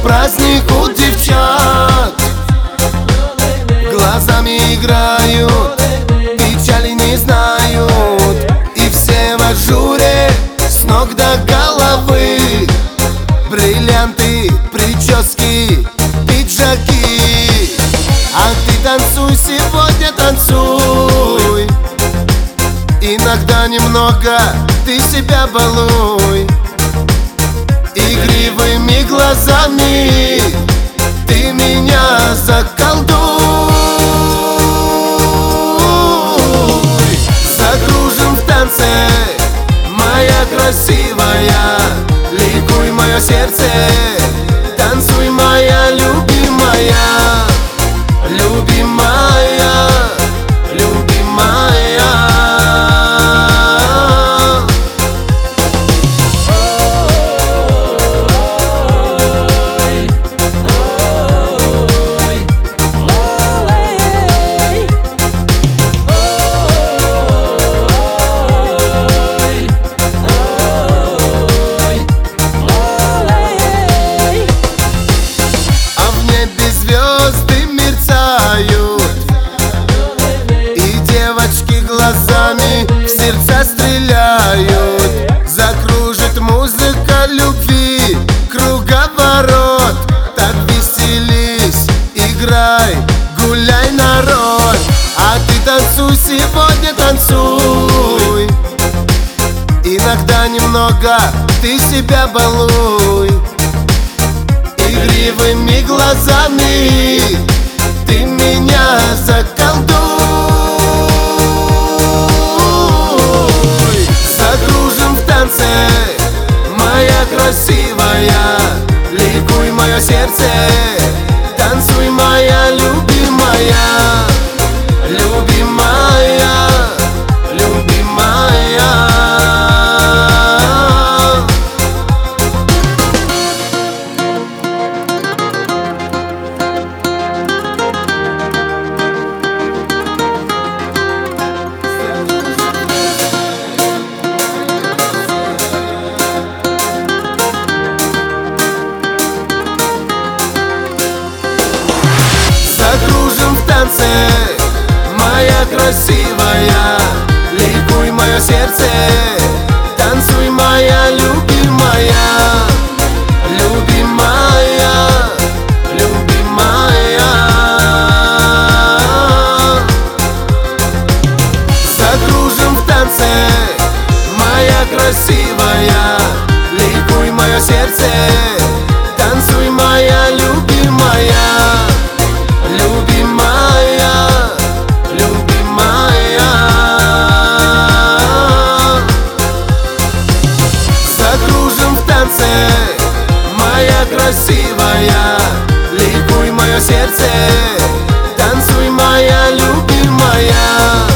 праздник у девчат. Глазами играют, печали не знают, и все в ажуре с ног до головы. Бриллианты, прически, пиджаки. А ты танцуй сегодня, танцуй. Иногда немного ты себя балуй. Игривыми глазами ты меня заколдуй. Закружим в танце, моя красивая. Ликуй, мое сердце, танцуй, моя любимая. Любимая, любимая. Звезды мерцают, и девочки глазами в сердца стреляют. Закружит музыка любви, круговорот. Так веселись, играй, гуляй, народ. А ты танцуй сегодня, танцуй. Иногда немного ты себя балуй. Игривыми глазами ты меня заколдуй. Закружим в танце, моя красивая. Ликуй, мое сердце, танцуй, моя любимая. Любимая, любимая. Закружим в танце, моя красивая. Ликуй, мое сердце, танцуй, моя любимая. Любимая, любимая. Закружим в танце, моя красивая. Ликуй, мое сердце, танцуй, моя любимая. Любимая, любимая. Закружим в танце, моя красивая. Ликуй, мое сердце, танцуй, моя любимая.